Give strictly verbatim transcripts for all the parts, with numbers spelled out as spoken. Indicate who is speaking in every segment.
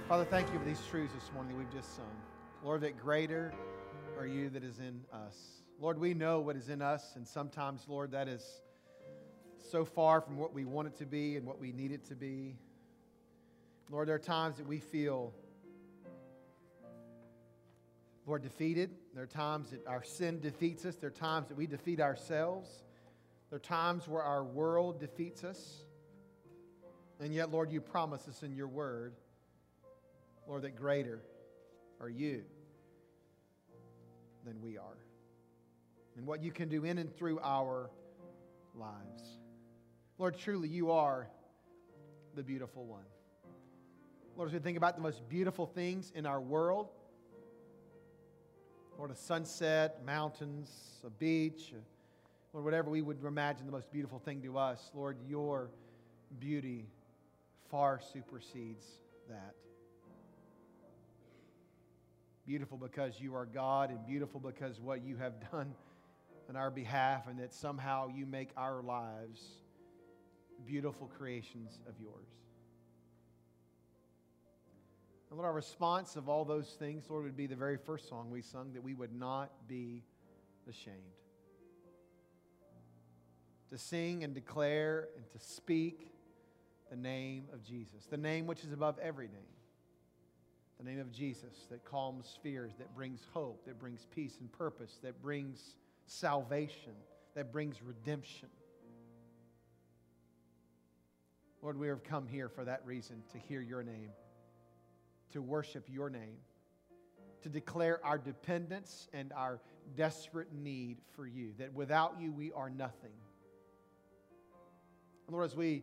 Speaker 1: Father, thank you for these truths this morning that we've just sung. Lord, that greater are you that is in us. Lord, we know what is in us, and sometimes, Lord, that is so far from what we want it to be and what we need it to be. Lord, there are times that we feel, Lord, defeated. There are times that our sin defeats us. There are times that we defeat ourselves. There are times where our world defeats us. And yet, Lord, you promise us in your word, Lord, that greater are you than we are. And what you can do in and through our lives. Lord, truly you are the beautiful one. Lord, as we think about the most beautiful things in our world, Lord, a sunset, mountains, a beach, Lord, whatever we would imagine the most beautiful thing to us, Lord, your beauty far supersedes that. Beautiful because you are God, and beautiful because what you have done on our behalf, and that somehow you make our lives beautiful creations of yours. And Lord, our response of all those things, Lord, would be the very first song we sung, that we would not be ashamed. To sing and declare and to speak the name of Jesus, the name which is above every name. The name of Jesus that calms fears, that brings hope, that brings peace and purpose, that brings salvation, that brings redemption. Lord, we have come here for that reason, to hear your name, to worship your name, to declare our dependence and our desperate need for you, that without you we are nothing. Lord, as we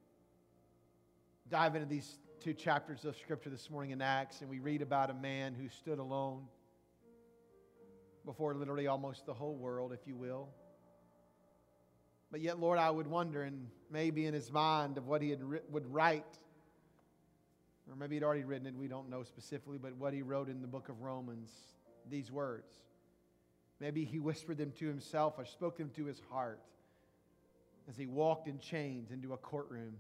Speaker 1: dive into these two chapters of Scripture this morning in Acts, and we read about a man who stood alone before literally almost the whole world, if you will. But yet, Lord, I would wonder, and maybe in his mind, of what he had, would write, or maybe he'd already written it, we don't know specifically, but what he wrote in the book of Romans, these words. Maybe he whispered them to himself or spoke them to his heart as he walked in chains into a courtroom,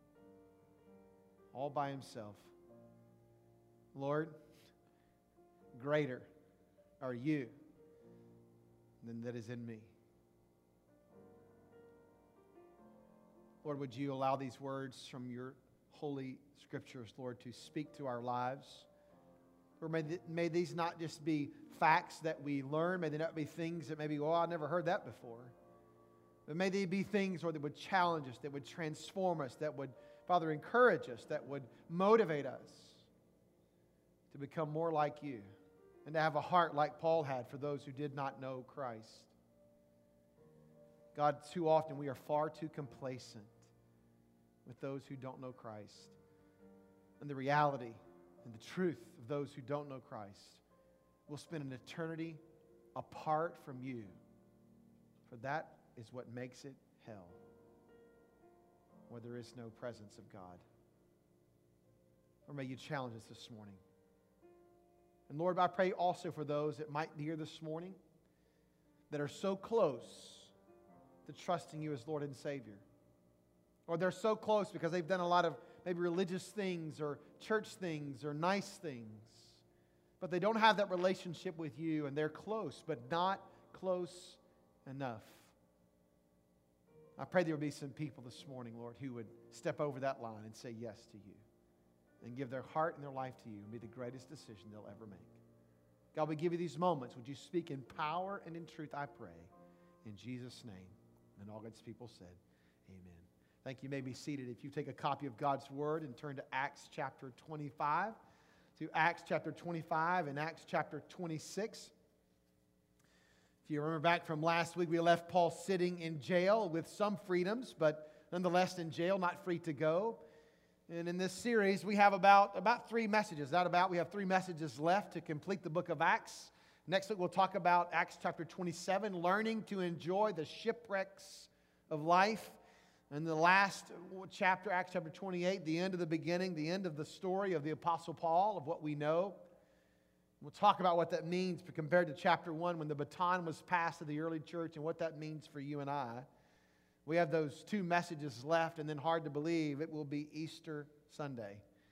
Speaker 1: all by himself. Lord, greater are you than that is in me. Lord, would you allow these words from your holy scriptures, Lord, to speak to our lives? Or may, th- may these not just be facts that we learn, may they not be things that maybe, oh, I never heard that before. But may they be things, Lord, that would challenge us, that would transform us, that would, Father, encourage us, that would motivate us to become more like you and to have a heart like Paul had for those who did not know Christ. God, too often we are far too complacent with those who don't know Christ. And the reality and the truth of those who don't know Christ will spend an eternity apart from you. For that is what makes it hell, where there is no presence of God. Or may you challenge us this morning. And Lord, I pray also for those that might be here this morning that are so close to trusting you as Lord and Savior. Or they're so close because they've done a lot of maybe religious things or church things or nice things. But they don't have that relationship with you, and they're close, but not close enough. I pray there will be some people this morning, Lord, who would step over that line and say yes to you and give their heart and their life to you and be the greatest decision they'll ever make. God, we give you these moments. Would you speak in power and in truth, I pray, in Jesus' name. And all God's people said, amen. Thank you. You may be seated. If you take a copy of God's Word and turn to Acts chapter twenty-five, to Acts chapter twenty-five and Acts chapter twenty-six. If you remember back from last week, we left Paul sitting in jail with some freedoms, but nonetheless in jail, not free to go. And in this series, we have about, about three messages. Not about, we have three messages left to complete the book of Acts. Next week, we'll talk about Acts chapter twenty-seven, learning to enjoy the shipwrecks of life. And the last chapter, Acts chapter twenty-eight, the end of the beginning, the end of the story of the Apostle Paul, of what we know. We'll talk about what that means compared to chapter one, when the baton was passed to the early church, and what that means for you and I. We have those two messages left, and then hard to believe, it will be Easter Sunday.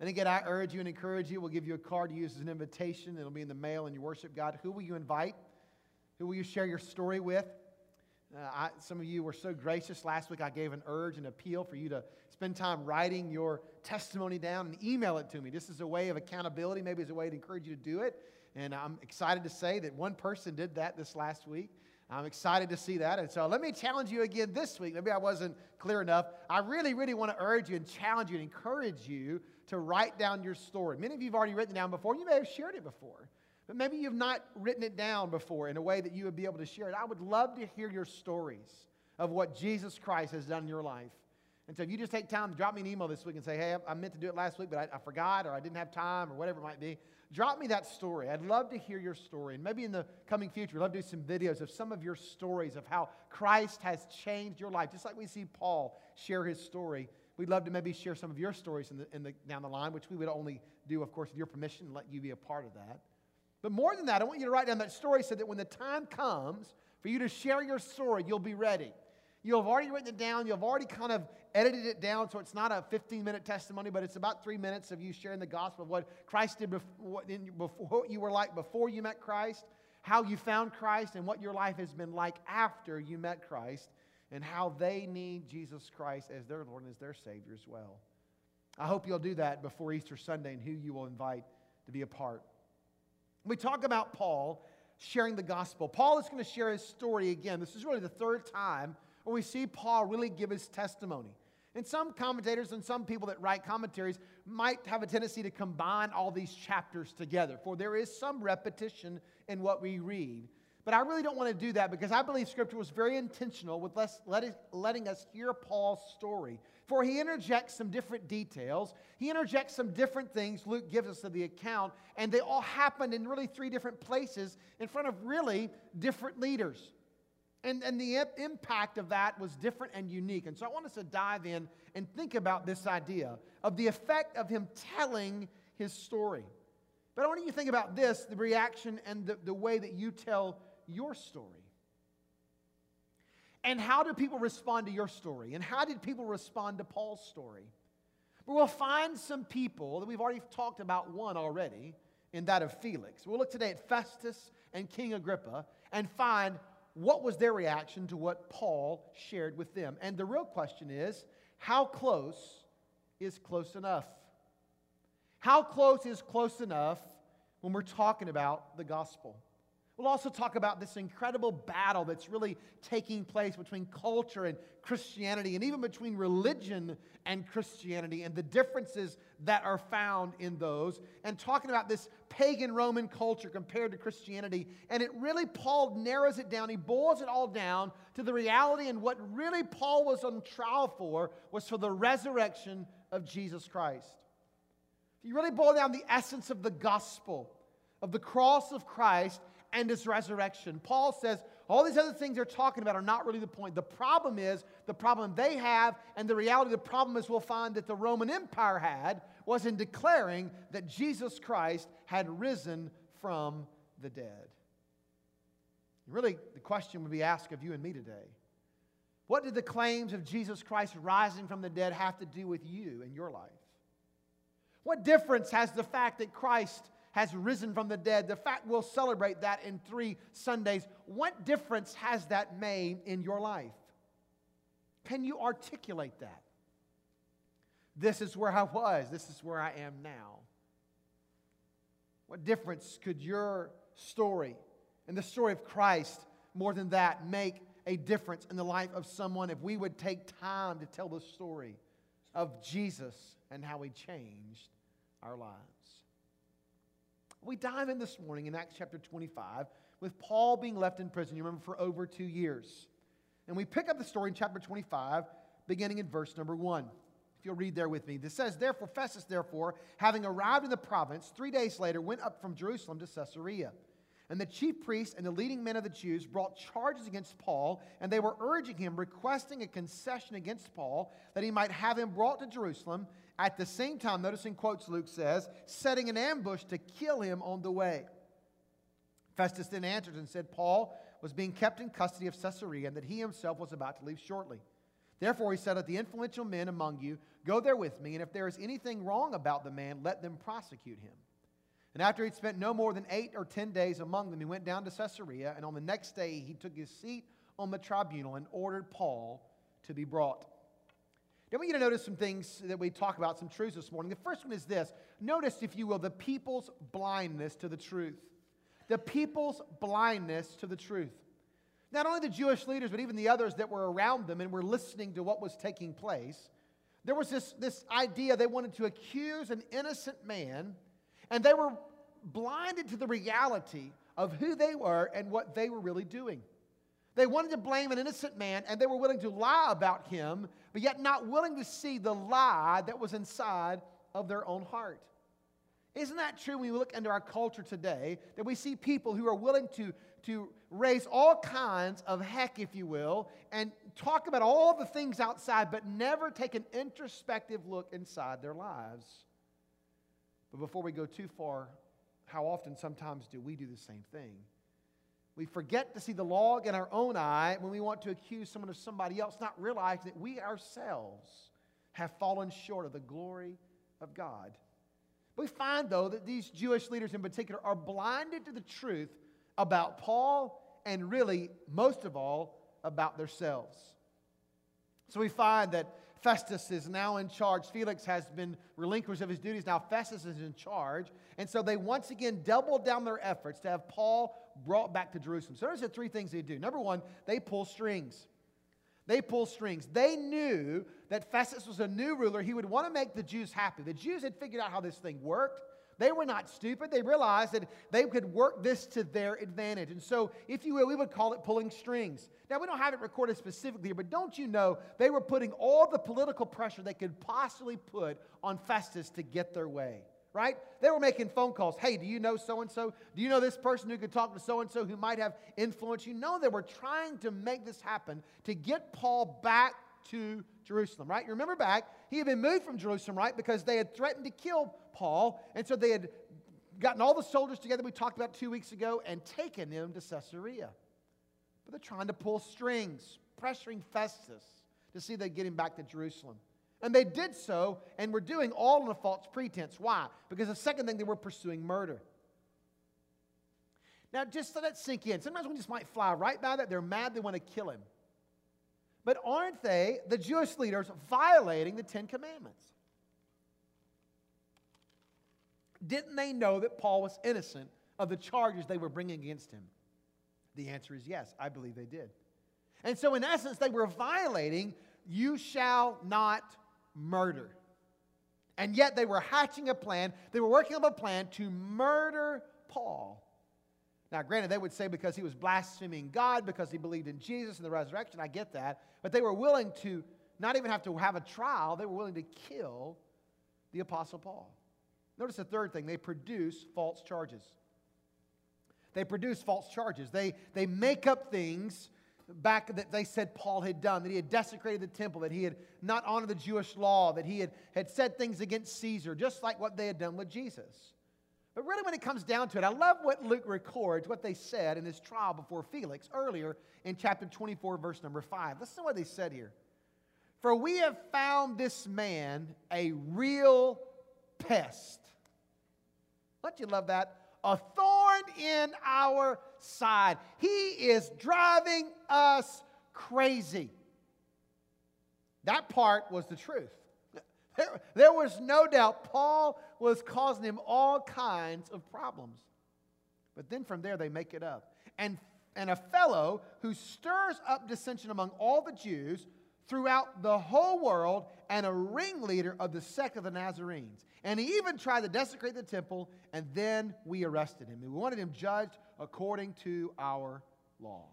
Speaker 1: And again, I urge you and encourage you. We'll give you a card to use as an invitation. It'll be in the mail and you worship God. Who will you invite? Who will you share your story with? Uh, I, some of you were so gracious. Last week I gave an urge, an appeal for you to spend time writing your testimony down and email it to me. This is a way of accountability. Maybe it's a way to encourage you to do it. And I'm excited to say that one person did that this last week. I'm excited to see that. And so let me challenge you again this week. Maybe I wasn't clear enough. I really, really want to urge you and challenge you and encourage you to write down your story. Many of you have already written it down before. You may have shared it before. But maybe you've not written it down before in a way that you would be able to share it. I would love to hear your stories of what Jesus Christ has done in your life. And so if you just take time to drop me an email this week and say, hey, I meant to do it last week, but I, I forgot, or I didn't have time, or whatever it might be, drop me that story. I'd love to hear your story. And maybe in the coming future, we'd love to do some videos of some of your stories of how Christ has changed your life. Just like we see Paul share his story, we'd love to maybe share some of your stories in the, in the, down the line, which we would only do, of course, with your permission and let you be a part of that. But more than that, I want you to write down that story so that when the time comes for you to share your story, you'll be ready. You'll have already written it down. You'll have already kind of edited it down so it's not a fifteen-minute testimony, but it's about three minutes of you sharing the gospel of what Christ did before, what, in, before, what you were like before you met Christ, how you found Christ, and what your life has been like after you met Christ, and how they need Jesus Christ as their Lord and as their Savior as well. I hope you'll do that before Easter Sunday and who you will invite to be a part. We talk about Paul sharing the gospel. Paul is going to share his story again. This is really the third time where we see Paul really give his testimony. And some commentators and some people that write commentaries might have a tendency to combine all these chapters together, for there is some repetition in what we read. But I really don't want to do that because I believe Scripture was very intentional with us letting, letting us hear Paul's story. For he interjects some different details. He interjects some different things Luke gives us of the account, and they all happened in really three different places in front of really different leaders. And, and the impact of that was different and unique. And so I want us to dive in and think about this idea of the effect of him telling his story. But I want you to think about this, the reaction and the, the way that you tell your story. And how do people respond to your story? And how did people respond to Paul's story? But we'll find some people that we've already talked about one already, in that of Felix. We'll look today at Festus and King Agrippa and find what was their reaction to what Paul shared with them. And the real question is, how close is close enough? How close is close enough when we're talking about the gospel? We'll also talk about this incredible battle that's really taking place between culture and Christianity, and even between religion and Christianity, and the differences that are found in those, and talking about this pagan Roman culture compared to Christianity. And it really, Paul narrows it down. He boils it all down to the reality, and what really Paul was on trial for was for the resurrection of Jesus Christ. You really boil down the essence of the gospel, of the cross of Christ and His resurrection. Paul says all these other things they're talking about are not really the point. The problem is, the problem they have, and the reality of the problem is we'll find that the Roman Empire had, was in declaring that Jesus Christ had risen from the dead. Really, the question would be asked of you and me today. What did the claims of Jesus Christ rising from the dead have to do with you and your life? What difference has the fact that Christ has risen from the dead, the fact we'll celebrate that in three Sundays, what difference has that made in your life? Can you articulate that? This is where I was. This is where I am now. What difference could your story and the story of Christ, more than that, make a difference in the life of someone if we would take time to tell the story of Jesus and how He changed our lives? We dive in this morning in Acts chapter twenty-five with Paul being left in prison, you remember, for over two years. And we pick up the story in chapter twenty-five, beginning in verse number one. If you'll read there with me. This says, Therefore Festus, therefore, having arrived in the province, three days later went up from Jerusalem to Caesarea. And the chief priests and the leading men of the Jews brought charges against Paul, and they were urging him, requesting a concession against Paul, that he might have him brought to Jerusalem. At the same time, notice in quotes Luke says, setting an ambush to kill him on the way. Festus then answered and said Paul was being kept in custody of Caesarea, and that he himself was about to leave shortly. Therefore he said, let the influential men among you go there with me, and if there is anything wrong about the man, let them prosecute him. And after he'd spent no more than eight or ten days among them, he went down to Caesarea, and on the next day he took his seat on the tribunal and ordered Paul to be brought. Now, I want you to notice some things that we talk about, some truths this morning. The first one is this. Notice, if you will, the people's blindness to the truth. The people's blindness to the truth. Not only the Jewish leaders, but even the others that were around them and were listening to what was taking place. There was this, this idea they wanted to accuse an innocent man, and they were blinded to the reality of who they were and what they were really doing. They wanted to blame an innocent man, and they were willing to lie about him, but yet not willing to see the lie that was inside of their own heart. Isn't that true when we look into our culture today, that we see people who are willing to, to raise all kinds of heck, if you will, and talk about all the things outside, but never take an introspective look inside their lives? But before we go too far, how often sometimes do we do the same thing? We forget to see the log in our own eye when we want to accuse someone of somebody else, not realizing that we ourselves have fallen short of the glory of God. We find, though, that these Jewish leaders in particular are blinded to the truth about Paul and really, most of all, about themselves. So we find that Festus is now in charge. Felix has been relinquished of his duties. Now Festus is in charge. And so they once again doubled down their efforts to have Paul brought back to Jerusalem. So there's the three things they do. Number one, they pull strings. They pull strings. They knew that Festus was a new ruler. He would want to make the Jews happy. The Jews had figured out how this thing worked. They were not stupid. They realized that they could work this to their advantage. And so, if you will, we would call it pulling strings. Now, we don't have it recorded specifically here, but don't you know they were putting all the political pressure they could possibly put on Festus to get their way, right? They were making phone calls. Hey, do you know so-and-so? Do you know this person who could talk to so-and-so who might have influence? You know they were trying to make this happen to get Paul back to Jerusalem, right? You remember back, he had been moved from Jerusalem, right? Because they had threatened to kill Paul, and so they had gotten all the soldiers together we talked about two weeks ago and taken him to Caesarea. But they're trying to pull strings, pressuring Festus to see if they get him back to Jerusalem. And they did so, and were doing all on a false pretense. Why? Because the second thing, they were pursuing murder. Now, just let that sink in. Sometimes we just might fly right by that. They're mad, they want to kill him. But aren't they, the Jewish leaders, violating the Ten Commandments? Didn't they know that Paul was innocent of the charges they were bringing against him? The answer is yes, I believe they did. And so in essence, they were violating, you shall not murder. And yet they were hatching a plan, they were working on a plan to murder Paul. Now, granted, they would say because he was blaspheming God, because he believed in Jesus and the resurrection, I get that. But they were willing to not even have to have a trial, they were willing to kill the Apostle Paul. Notice the third thing, they produce false charges. They produce false charges. They, they make up things back that they said Paul had done, that he had desecrated the temple, that he had not honored the Jewish law, that he had, had said things against Caesar, just like what they had done with Jesus. But really when it comes down to it, I love what Luke records, what they said in his trial before Felix earlier in chapter twenty-four, verse number five. Listen to what they said here. For we have found this man a real pest. Don't you love that? A thorn in our side. He is driving us crazy. That part was the truth. There, there was no doubt Paul was causing him all kinds of problems. But then from there they make it up. And, and a fellow who stirs up dissension among all the Jews throughout the whole world, and a ringleader of the sect of the Nazarenes. And he even tried to desecrate the temple, and then we arrested him. And we wanted him judged according to our law.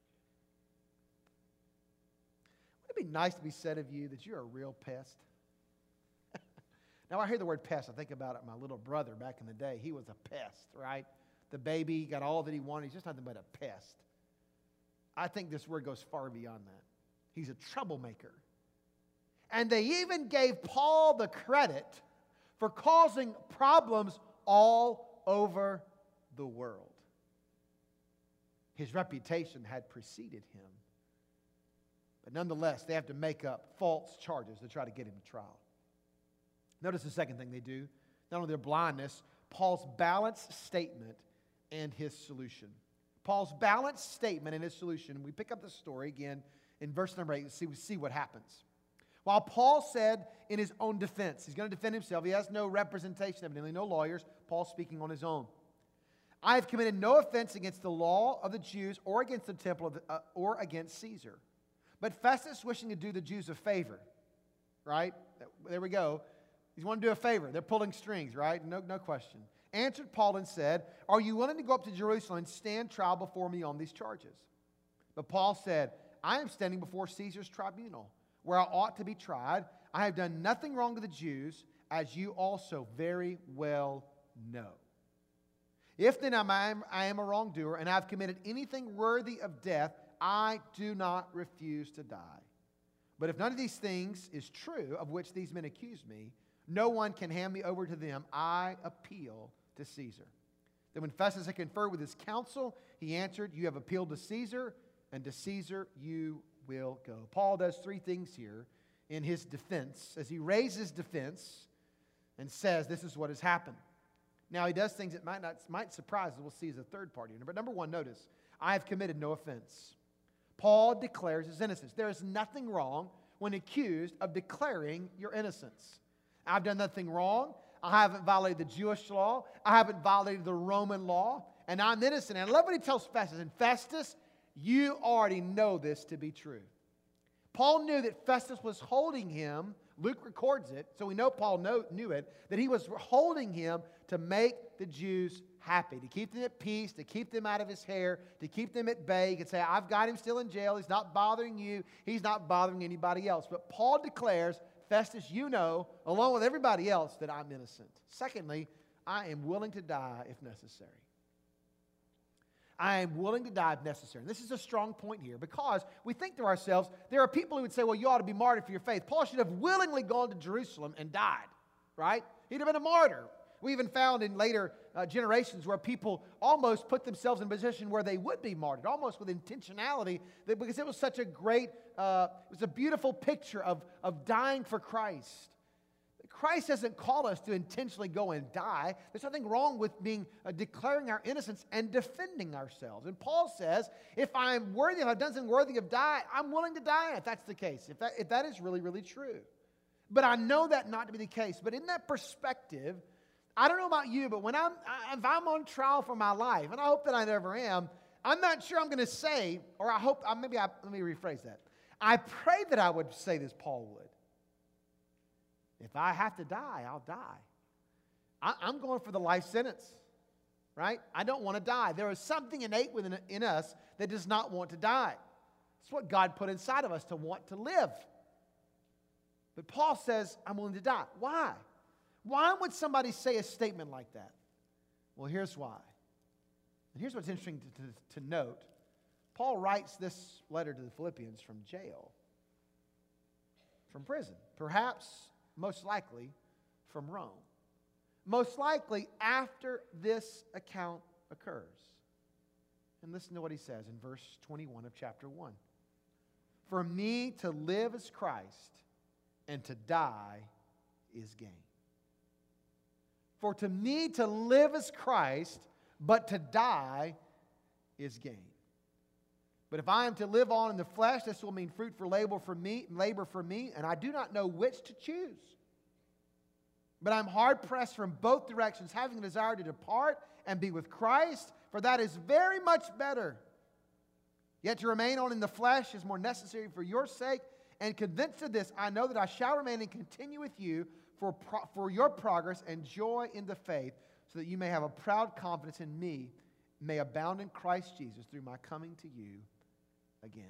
Speaker 1: Wouldn't it be nice to be said of you that you're a real pest? Now, I hear the word pest, I think about it, my little brother back in the day. He was a pest, right? The baby got all that he wanted. He's just nothing but a pest. I think this word goes far beyond that. He's a troublemaker. And they even gave Paul the credit for causing problems all over the world. His reputation had preceded him. But nonetheless, they have to make up false charges to try to get him to trial. Notice the second thing they do. Not only their blindness, Paul's balanced statement and his solution. Paul's balanced statement and his solution. We pick up the story again in verse number eight and see, we see what happens. While Paul said in his own defense, he's going to defend himself. He has no representation, evidently, no lawyers. Paul's speaking on his own. I have committed no offense against the law of the Jews or against the temple of the, uh, or against Caesar. But Festus, wishing to do the Jews a favor, right? There we go. He's wanting to do a favor. They're pulling strings, right? No, no question. Answered Paul and said, are you willing to go up to Jerusalem and stand trial before me on these charges? But Paul said, I am standing before Caesar's tribunal, where I ought to be tried. I have done nothing wrong to the Jews, as you also very well know. If then I am, I am a wrongdoer, and I have committed anything worthy of death, I do not refuse to die. But if none of these things is true, of which these men accuse me, no one can hand me over to them. I appeal to Caesar. Then when Festus had conferred with his council, he answered, you have appealed to Caesar, and to Caesar you will go. Paul does three things here in his defense, as he raises defense and says this is what has happened. Now, he does things that might not might surprise us. We'll see as a third part here. But number one, notice, I have committed no offense. Paul declares his innocence. There is nothing wrong when accused of declaring your innocence. I've done nothing wrong. I haven't violated the Jewish law. I haven't violated the Roman law. And I'm innocent. And I love what he tells Festus. And Festus, you already know this to be true. Paul knew that Festus was holding him. Luke records it, so we know Paul know, knew it, that he was holding him to make the Jews happy, to keep them at peace, to keep them out of his hair, to keep them at bay. He could say, I've got him still in jail. He's not bothering you. He's not bothering anybody else. But Paul declares, Festus, you know, along with everybody else, that I'm innocent. Secondly, I am willing to die if necessary. I am willing to die if necessary. And this is a strong point here because we think to ourselves, there are people who would say, well, you ought to be martyred for your faith. Paul should have willingly gone to Jerusalem and died, right? He'd have been a martyr. We even found in later uh, generations where people almost put themselves in a position where they would be martyred, almost with intentionality, that because it was such a great, uh, it was a beautiful picture of, of dying for Christ. Christ doesn't call us to intentionally go and die. There's nothing wrong with being uh, declaring our innocence and defending ourselves. And Paul says, if I'm worthy, if I've done something worthy of die, I'm willing to die if that's the case, if that, if that is really, really true. But I know that not to be the case. But in that perspective, I don't know about you, but when I'm, if I'm on trial for my life, and I hope that I never am, I'm not sure I'm going to say, or I hope, maybe I, let me rephrase that. I pray that I would say this Paul would. If I have to die, I'll die. I, I'm going for the life sentence, right? I don't want to die. There is something innate within in us that does not want to die. It's what God put inside of us to want to live. But Paul says, I'm willing to die. Why? Why would somebody say a statement like that? Well, here's why. And here's what's interesting to, to, to note. Paul writes this letter to the Philippians from jail, from prison, perhaps, most likely, from Rome. Most likely after this account occurs. And listen to what he says in verse twenty-one of chapter one. For me to live is Christ, and to die is gain. For to me to live is Christ, but to die is gain. But if I am to live on in the flesh, this will mean fruit for labor for me, labor for me, and I do not know which to choose. But I'm hard pressed from both directions, having a desire to depart and be with Christ, for that is very much better. Yet to remain on in the flesh is more necessary for your sake, and convinced of this, I know that I shall remain and continue with you for, pro- for your progress and joy in the faith, so that you may have a proud confidence in me, may abound in Christ Jesus through my coming to you again.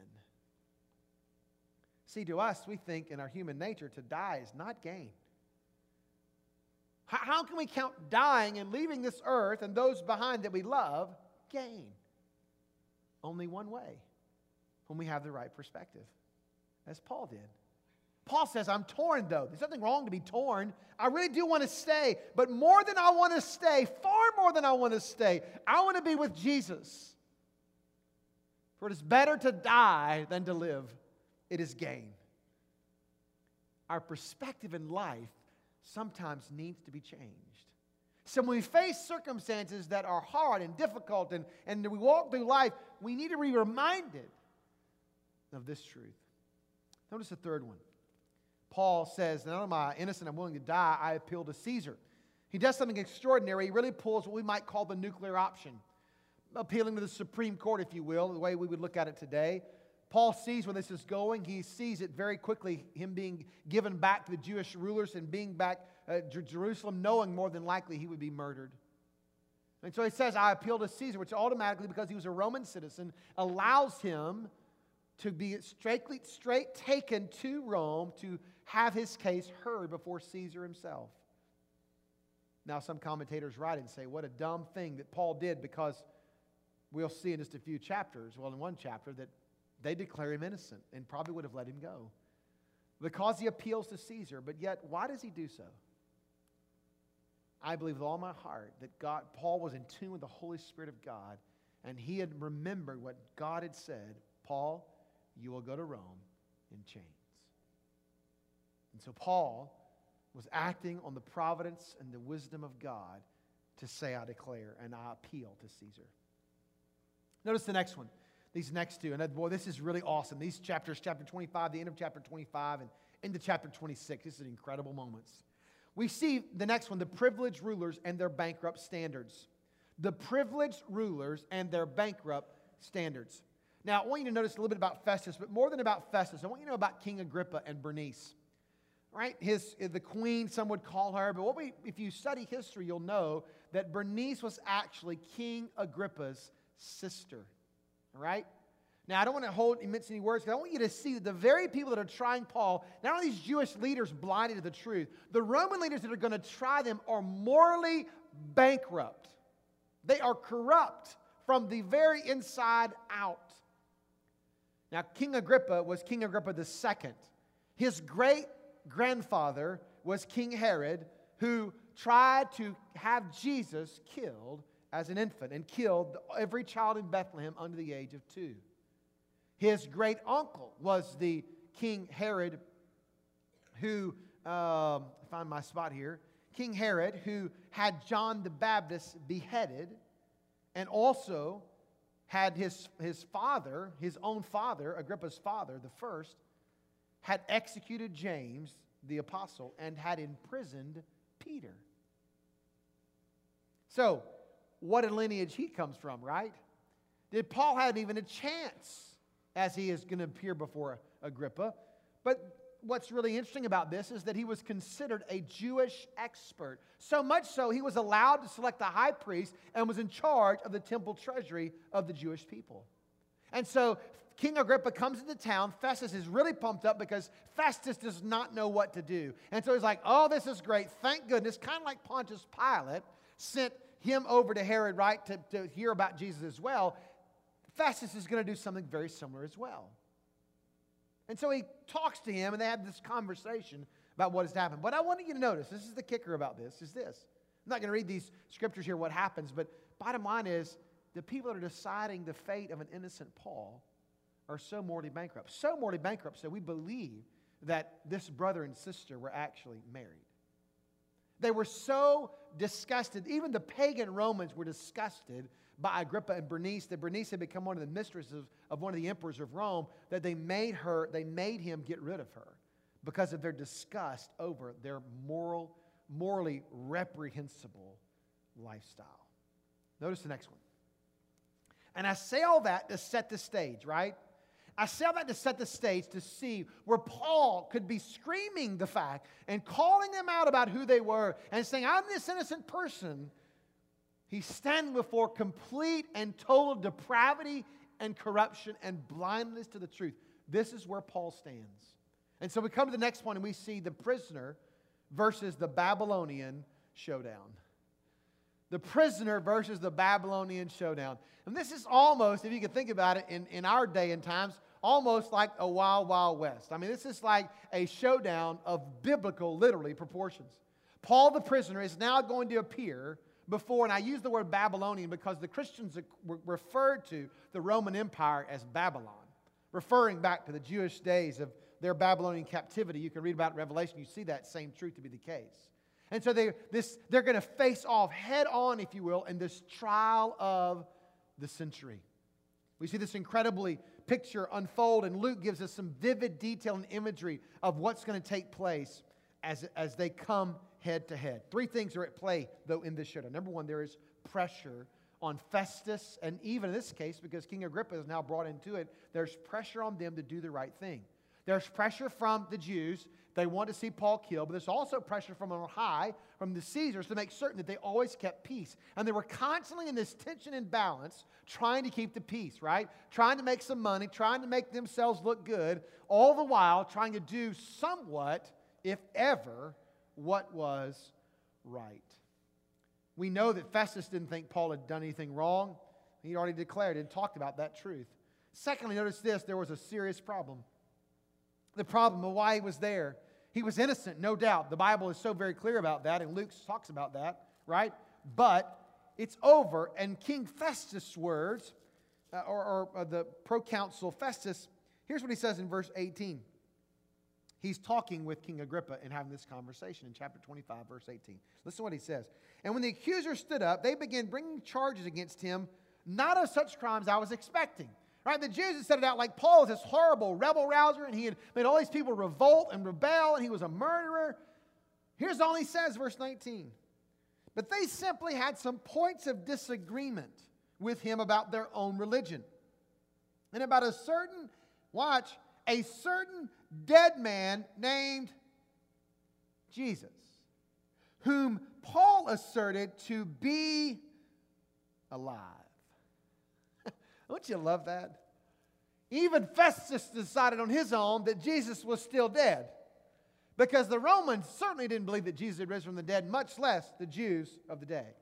Speaker 1: See, to us, we think in our human nature to die is not gain. How, how can we count dying and leaving this earth and those behind that we love gain? Only one way, when we have the right perspective, as Paul did. Paul says, I'm torn though. There's nothing wrong to be torn. I really do want to stay, but more than I want to stay, far more than I want to stay, I want to be with Jesus. For it is better to die than to live. it is gain. Our perspective in life sometimes needs to be changed. So when we face circumstances that are hard and difficult and, and we walk through life, we need to be reminded of this truth. Notice the third one. Paul says, "Not am I innocent, I'm willing to die, I appeal to Caesar." He does something extraordinary. He really pulls what we might call the nuclear option, appealing to the Supreme Court, if you will, the way we would look at it today. Paul sees where this is going. He sees it very quickly, him being given back to the Jewish rulers and being back uh, to Jerusalem, knowing more than likely he would be murdered. And so he says, "I appeal to Caesar," which automatically, because he was a Roman citizen, allows him to be straightly, straight taken to Rome to have his case heard before Caesar himself. Now, some commentators write and say, what a dumb thing that Paul did, because we'll see in just a few chapters, well, in one chapter, that they declare him innocent and probably would have let him go. Because he appeals to Caesar, but yet, why does he do so? I believe with all my heart that God, Paul was in tune with the Holy Spirit of God, and he had remembered what God had said, "Paul, you will go to Rome in chains." And so Paul was acting on the providence and the wisdom of God to say, "I declare and I appeal to Caesar." Notice the next one, these next two. And boy, this is really awesome. These chapters, chapter twenty-five, the end of chapter twenty-five, and into chapter twenty-six. This is incredible moments. We see the next one, the privileged rulers and their bankrupt standards. The privileged rulers and their bankrupt standards. Now, I want you to notice a little bit about Festus, but more than about Festus, I want you to know about King Agrippa and Bernice. Right? His, the queen, some would call her, but what we, if you study history, you'll know that Bernice was actually King Agrippa's sister. All right? Now, I don't want to hold immense any words, because I want you to see that the very people that are trying Paul, not only these Jewish leaders blinded to the truth, the Roman leaders that are going to try them are morally bankrupt. They are corrupt from the very inside out. Now, King Agrippa was King Agrippa the Second. His great-grandfather was King Herod, who tried to have Jesus killed as an infant and killed every child in Bethlehem under the age of two. His great-uncle was the King Herod who, um, find my spot here, King Herod, who had John the Baptist beheaded, and also had his, his father, his own father, Agrippa's father, the first, had executed James, the apostle, and had imprisoned Peter. So, what a lineage he comes from, right? Did Paul have even a chance as he is going to appear before Agrippa? But what's really interesting about this is that he was considered a Jewish expert. So much so, he was allowed to select the high priest and was in charge of the temple treasury of the Jewish people. And so, King Agrippa comes into town. Festus is really pumped up because Festus does not know what to do. And so he's like, "Oh, this is great. Thank goodness." Kind of like Pontius Pilate sent him over to Herod, right, to, to hear about Jesus as well. Festus is going to do something very similar as well. And so he talks to him, and they have this conversation about what has happened. But I want you to notice, this is the kicker about this, is this. I'm not going to read these scriptures here, what happens, but bottom line is, the people that are deciding the fate of an innocent Paul are so morally bankrupt. So morally bankrupt, so we believe that this brother and sister were actually married. They were so disgusted, even the pagan Romans were disgusted by Agrippa and Bernice, that Bernice had become one of the mistresses of one of the emperors of Rome, that they made her, they made him get rid of her because of their disgust over their moral, morally reprehensible lifestyle. Notice the next one. And I say all that to set the stage, right? I say all that to set the stage to see where Paul could be screaming the fact and calling them out about who they were and saying, "I'm this innocent person." He's standing before complete and total depravity and corruption and blindness to the truth. This is where Paul stands. And so we come to the next one and we see the prisoner versus the Babylonian showdown. The prisoner versus the Babylonian showdown. And this is almost, if you can think about it, in, in our day and times, almost like a wild, wild west. I mean, this is like a showdown of biblical, literally, proportions. Paul the prisoner is now going to appear before, and I use the word Babylonian because the Christians referred to the Roman Empire as Babylon. referring back to the Jewish days of their Babylonian captivity. You can read about it in Revelation. You see that same truth to be the case. And so they, this, they're going to face off head on, if you will, in this trial of the century. We see this incredibly picture unfold, and Luke gives us some vivid detail and imagery of what's going to take place as, as they come head to head. Three things are at play, though, in this shadow. Number one, there is pressure on Festus, and even in this case, because King Agrippa is now brought into it, there's pressure on them to do the right thing. There's pressure from the Jews. They want to see Paul killed, but there's also pressure from on high, from the Caesars, to make certain that they always kept peace. And they were constantly in this tension and balance, trying to keep the peace, right? Trying to make some money, trying to make themselves look good, all the while trying to do somewhat, if ever, what was right. We know that Festus didn't think Paul had done anything wrong. He already declared and talked about that truth. Secondly, notice this, there was a serious problem. The problem of why he was there. He was innocent, no doubt. The Bible is so very clear about that, and Luke talks about that, right? But it's over, and King Festus' words, uh, or, or, or the proconsul Festus, here's what he says in verse eighteen. He's talking with King Agrippa and having this conversation in chapter twenty-five, verse eighteen. Listen to what he says. And when the accusers stood up, they began bringing charges against him, not of such crimes I was expecting. Right? The Jews had set it out like Paul was this horrible rebel rouser, and he had made all these people revolt and rebel, and he was a murderer. Here's all he says, verse nineteen. But they simply had some points of disagreement with him about their own religion. And about a certain, watch, a certain dead man named Jesus, whom Paul asserted to be alive. Don't you love that? Even Festus decided on his own that Jesus was still dead. Because the Romans certainly didn't believe that Jesus had risen from the dead, much less the Jews of the day.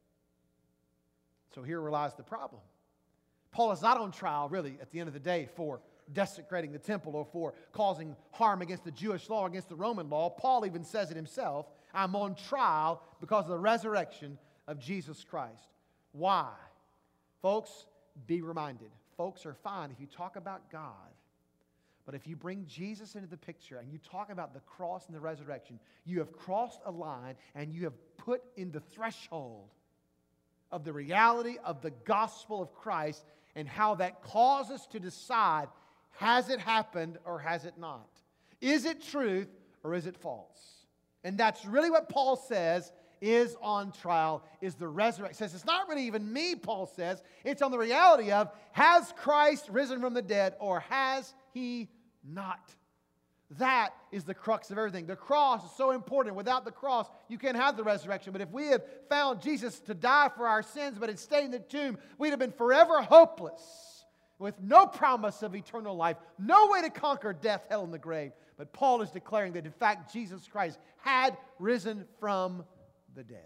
Speaker 1: So here lies the problem. Paul is not on trial, really, at the end of the day, for desecrating the temple or for causing harm against the Jewish law, against the Roman law. Paul even says it himself, I'm on trial because of the resurrection of Jesus Christ. Why? Folks, be reminded, folks are fine if you talk about God, but if you bring Jesus into the picture and you talk about the cross and the resurrection, you have crossed a line and you have put in the threshold of the reality of the gospel of Christ and how that causes us to decide, has it happened or has it not? Is it truth or is it false? And that's really what Paul says is on trial, is the resurrection. Says it's not really even me, Paul says. It's on the reality of, has Christ risen from the dead or has he not? That is the crux of everything. The cross is so important. Without the cross, you can't have the resurrection. But if we had found Jesus to die for our sins, but had stayed in the tomb, we'd have been forever hopeless, with no promise of eternal life, no way to conquer death, hell, and the grave. But Paul is declaring that, in fact, Jesus Christ had risen from the dead.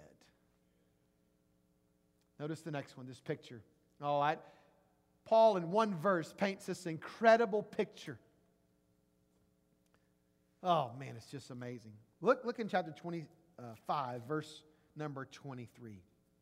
Speaker 1: Notice the next one, this picture. All right. Paul, in one verse, paints this incredible picture. Oh, man, it's just amazing. Look, look in chapter twenty-five, verse number twenty-three.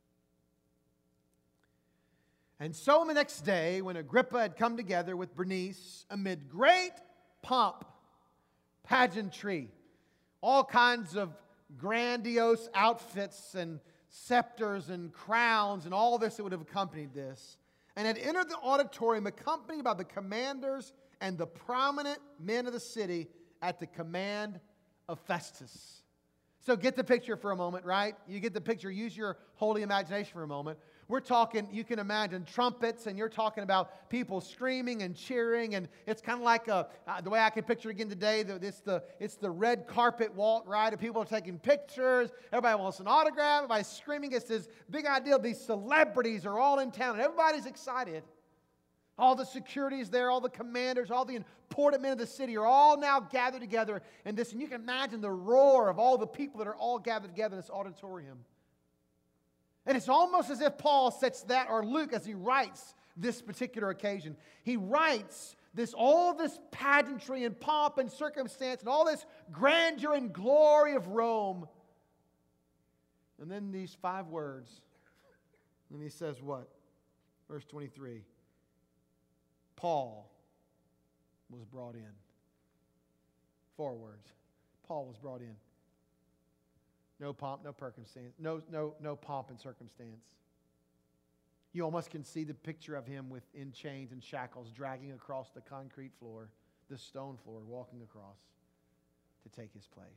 Speaker 1: And so on the next day, when Agrippa had come together with Bernice, amid great pomp, pageantry, all kinds of grandiose outfits and scepters and crowns and all this that would have accompanied this, and had entered the auditorium accompanied by the commanders and the prominent men of the city at the command of Festus. So get the picture for a moment, right? You get the picture. Use your holy imagination for a moment. We're talking, you can imagine trumpets, and you're talking about people screaming and cheering, and it's kind of like a, uh, the way I can picture it again today, the, it's, the, it's the red carpet walk, right? And people are taking pictures. Everybody wants an autograph. Everybody's screaming. It's this big idea. These celebrities are all in town, and everybody's excited. All the security is there, all the commanders, all the important men of the city are all now gathered together in this. And you can imagine the roar of all the people that are all gathered together in this auditorium. And it's almost as if Paul sets that, or Luke, as he writes this particular occasion, he writes this, all this pageantry and pomp and circumstance and all this grandeur and glory of Rome. And then these five words. And he says what? Verse twenty-three. Paul, was brought in. Four words. Paul was brought in. No pomp, no circumstance. No, no, no pomp and circumstance. You almost can see the picture of him with in chains and shackles dragging across the concrete floor, the stone floor, walking across to take his place.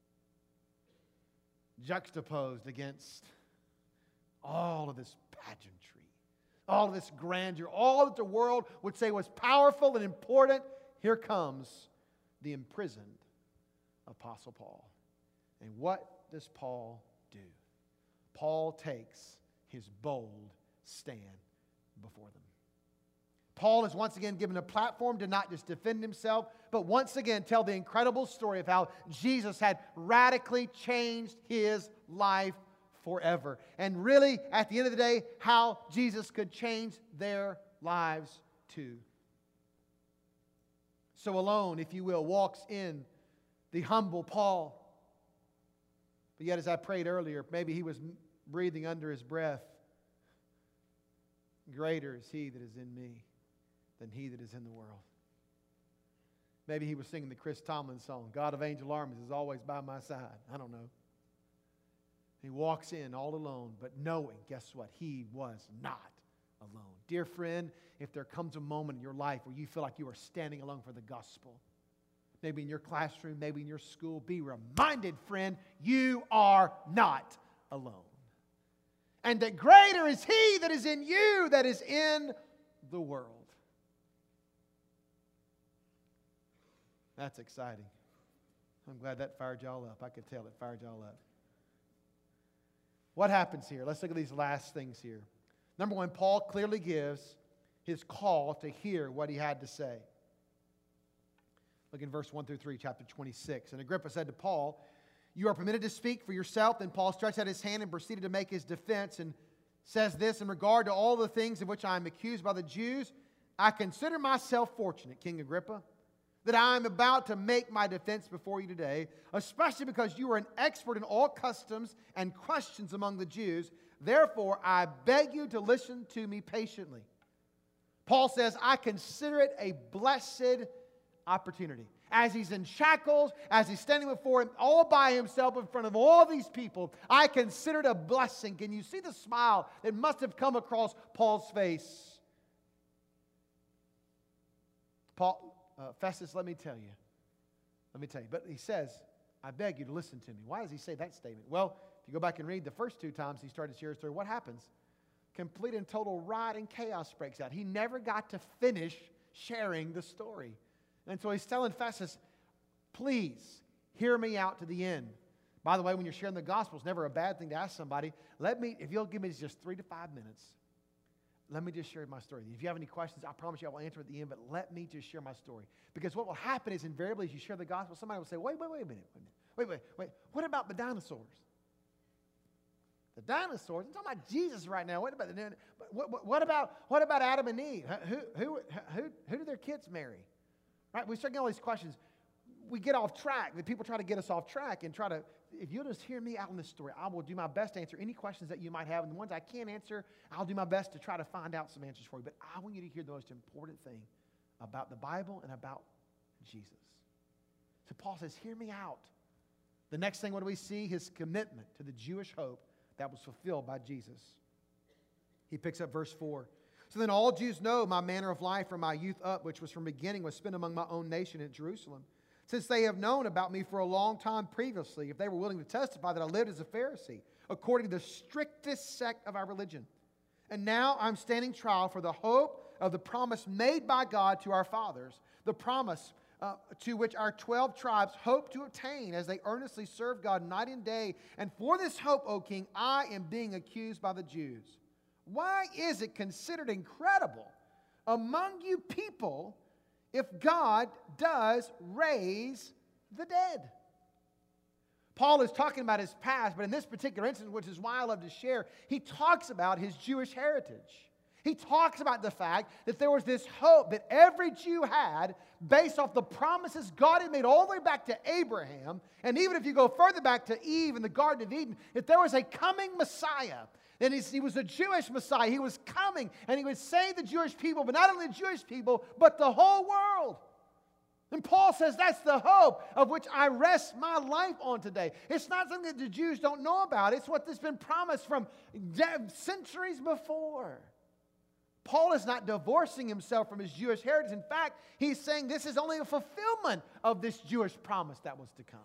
Speaker 1: Juxtaposed against all of this pageantry, all of this grandeur, all that the world would say was powerful and important, here comes the imprisoned Apostle Paul. And what does Paul do? Paul takes his bold stand before them. Paul is once again given a platform to not just defend himself, but once again tell the incredible story of how Jesus had radically changed his life forever. And really, at the end of the day, how Jesus could change their lives too. So alone, if you will, walks in the humble Paul. But yet, as I prayed earlier, maybe he was breathing under his breath. Greater is he that is in me than he that is in the world. Maybe he was singing the Chris Tomlin song, God of Angel Armies is always by my side. I don't know. He walks in all alone, but knowing, guess what? He was not alone. Dear friend, if there comes a moment in your life where you feel like you are standing alone for the gospel, maybe in your classroom, maybe in your school, be reminded, friend, you are not alone. And that greater is he that is in you that is in the world. That's exciting. I'm glad that fired y'all up. I could tell it fired y'all up. What happens here? Let's look at these last things here. Number one, Paul clearly gives his call to hear what he had to say. Look in verse one through three, chapter twenty-six. And Agrippa said to Paul, you are permitted to speak for yourself. Then Paul stretched out his hand and proceeded to make his defense and says this, in regard to all the things of which I am accused by the Jews, I consider myself fortunate, King Agrippa, that I am about to make my defense before you today, especially because you are an expert in all customs and questions among the Jews. Therefore, I beg you to listen to me patiently. Paul says, I consider it a blessed opportunity. As he's in shackles, as he's standing before him all by himself in front of all these people, I consider it a blessing. Can you see the smile that must have come across Paul's face? Paul, uh, Festus, let me tell you. Let me tell you. But he says, I beg you to listen to me. Why does he say that statement? Well, if you go back and read the first two times he started to share his story, what happens? Complete and total riot and chaos breaks out. He never got to finish sharing the story. And so he's telling Festus, please hear me out to the end. By the way, when you're sharing the gospel, it's never a bad thing to ask somebody, let me, if you'll give me just three to five minutes, let me just share my story. If you have any questions, I promise you I will answer at the end, but let me just share my story. Because what will happen is invariably as you share the gospel, somebody will say, wait, wait, wait a minute, wait a minute. Wait, wait, wait. What about the dinosaurs? The dinosaurs? I'm talking about Jesus right now. What about the what, what, what about what about Adam and Eve? Who who who who do their kids marry? Right? We start getting all these questions. We get off track. The people try to get us off track and try to, if you'll just hear me out in this story, I will do my best to answer any questions that you might have. And the ones I can't answer, I'll do my best to try to find out some answers for you. But I want you to hear the most important thing about the Bible and about Jesus. So Paul says, hear me out. The next thing, what do we see? His commitment to the Jewish hope that was fulfilled by Jesus. He picks up verse four. So then all Jews know my manner of life from my youth up, which was from beginning was spent among my own nation at Jerusalem. Since they have known about me for a long time previously, if they were willing to testify that I lived as a Pharisee, according to the strictest sect of our religion. And now I'm standing trial for the hope of the promise made by God to our fathers, the promise uh, to which our twelve tribes hope to obtain as they earnestly serve God night and day. And for this hope, O King, I am being accused by the Jews. Why is it considered incredible among you people if God does raise the dead? Paul is talking about his past, but in this particular instance, which is why I love to share, he talks about his Jewish heritage. He talks about the fact that there was this hope that every Jew had based off the promises God had made all the way back to Abraham, and even if you go further back to Eve in the Garden of Eden, that there was a coming Messiah. And he was a Jewish Messiah. He was coming, and he would save the Jewish people, but not only the Jewish people, but the whole world. And Paul says that's the hope of which I rest my life on today. It's not something that the Jews don't know about. It's what has been promised from centuries before. Paul is not divorcing himself from his Jewish heritage. In fact, he's saying this is only a fulfillment of this Jewish promise that was to come.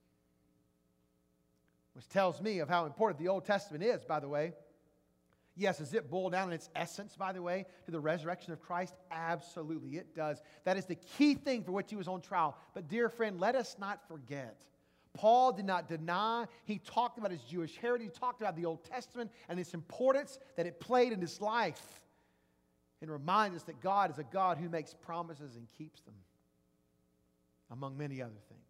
Speaker 1: Which tells me of how important the Old Testament is, by the way. Yes, does it boil down in its essence, by the way, to the resurrection of Christ? Absolutely, it does. That is the key thing for which he was on trial. But dear friend, let us not forget. Paul did not deny. He talked about his Jewish heritage. He talked about the Old Testament and its importance that it played in his life. And reminds us that God is a God who makes promises and keeps them, among many other things.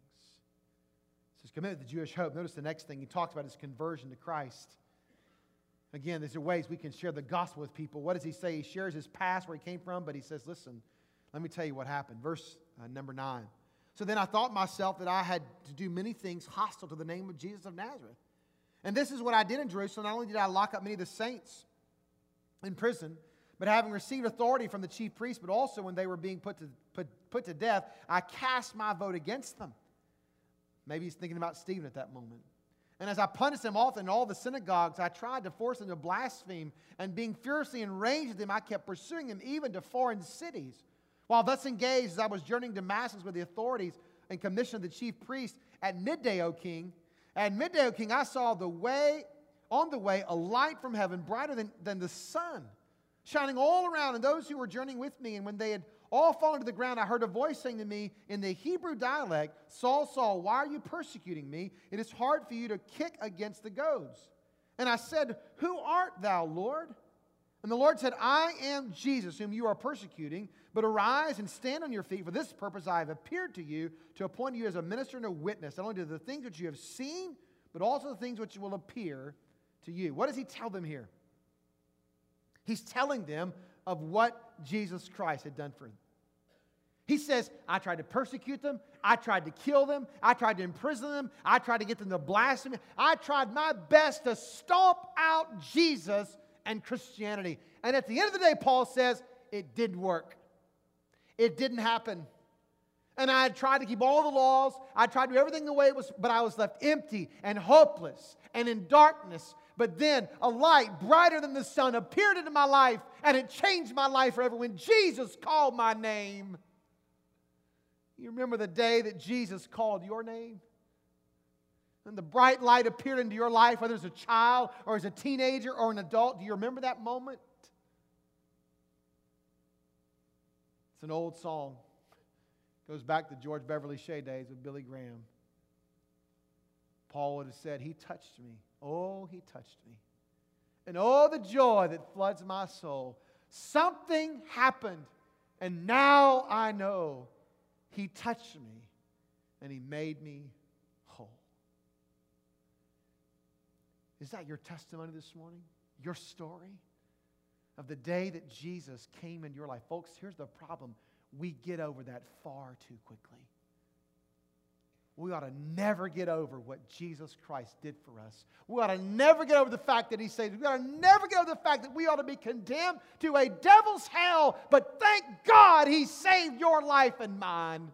Speaker 1: So his commitment to Jewish hope. Notice the next thing. He talks about his conversion to Christ. Again, these are ways we can share the gospel with people. What does he say? He shares his past, where he came from, but he says, listen, let me tell you what happened. Verse uh, number nine. So then I thought myself that I had to do many things hostile to the name of Jesus of Nazareth. And this is what I did in Jerusalem. Not only did I lock up many of the saints in prison, but having received authority from the chief priests, but also when they were being put to, put, put to death, I cast my vote against them. Maybe he's thinking about Stephen at that moment. And as I punished them often in all the synagogues, I tried to force them to blaspheme. And being fiercely enraged with them, I kept pursuing them even to foreign cities. While thus engaged, as I was journeying to Damascus with the authorities and commission of the chief priest, at midday, O king, at midday, O king, I saw the way, on the way a light from heaven, brighter than, than the sun, shining all around, and those who were journeying with me. And when they had all fallen to the ground, I heard a voice saying to me in the Hebrew dialect, Saul, Saul, why are you persecuting me? It is hard for you to kick against the goads. And I said, who art thou, Lord? And the Lord said, I am Jesus, whom you are persecuting. But arise and stand on your feet. For this purpose I have appeared to you, to appoint you as a minister and a witness, not only to the things which you have seen, but also the things which will appear to you. What does he tell them here? He's telling them of what Jesus Christ had done for them. He says, I tried to persecute them. I tried to kill them. I tried to imprison them. I tried to get them to blaspheme. I tried my best to stomp out Jesus and Christianity. And at the end of the day, Paul says, it didn't work. It didn't happen. And I tried to keep all the laws. I tried to do everything the way it was, but I was left empty and hopeless and in darkness. But then a light brighter than the sun appeared into my life, and it changed my life forever when Jesus called my name. You remember the day that Jesus called your name? And the bright light appeared into your life, whether as a child or as a teenager or an adult. Do you remember that moment? It's an old song. It goes back to George Beverly Shea days with Billy Graham. Paul would have said, he touched me. Oh, he touched me. And oh, the joy that floods my soul. Something happened, and now I know he touched me, and he made me whole. Is that your testimony this morning? Your story? Of the day that Jesus came into your life? Folks, here's the problem. We get over that far too quickly. We ought to never get over what Jesus Christ did for us. We ought to never get over the fact that he saved us. We ought to never get over the fact that we ought to be condemned to a devil's hell. But thank God he saved your life and mine.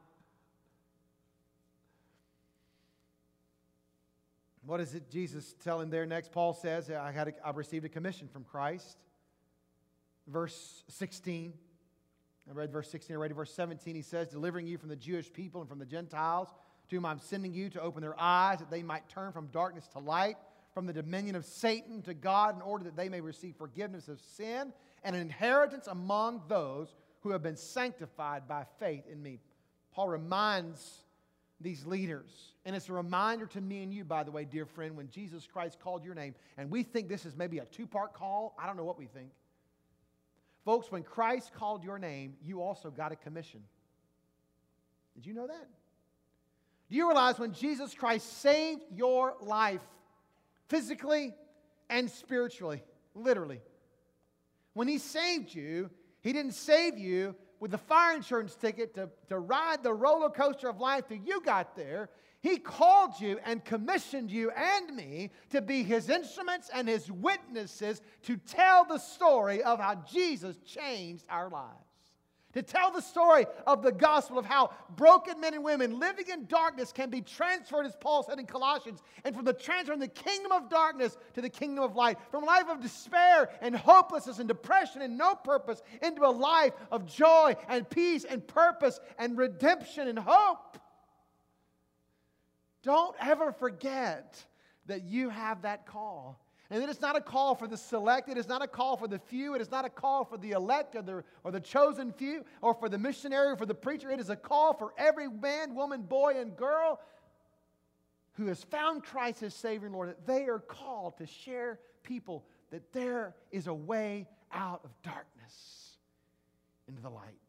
Speaker 1: What is it Jesus tell him there next? Paul says, I, had a, I received a commission from Christ. Verse sixteen. I read verse sixteen. I read verse seventeen. He says, delivering you from the Jewish people and from the Gentiles, to whom I'm sending you to open their eyes, that they might turn from darkness to light, from the dominion of Satan to God, in order that they may receive forgiveness of sin and an inheritance among those who have been sanctified by faith in me. Paul reminds these leaders, and it's a reminder to me and you, by the way, dear friend, when Jesus Christ called your name, and we think this is maybe a two-part call. I don't know what we think. Folks, when Christ called your name, you also got a commission. Did you know that? Do you realize when Jesus Christ saved your life, physically and spiritually, literally, when he saved you, he didn't save you with the fire insurance ticket to, to ride the roller coaster of life till you got there. He called you and commissioned you and me to be his instruments and his witnesses to tell the story of how Jesus changed our lives. To tell the story of the gospel of how broken men and women living in darkness can be transferred, as Paul said in Colossians, and from the transfer from the kingdom of darkness to the kingdom of light, from a life of despair and hopelessness and depression and no purpose into a life of joy and peace and purpose and redemption and hope. Don't ever forget that you have that call. And it is not a call for the select. It is not a call for the few. It is not a call for the elect or the, or the chosen few or for the missionary or for the preacher. It is a call for every man, woman, boy, and girl who has found Christ as Savior and Lord, that they are called to share people that there is a way out of darkness into the light.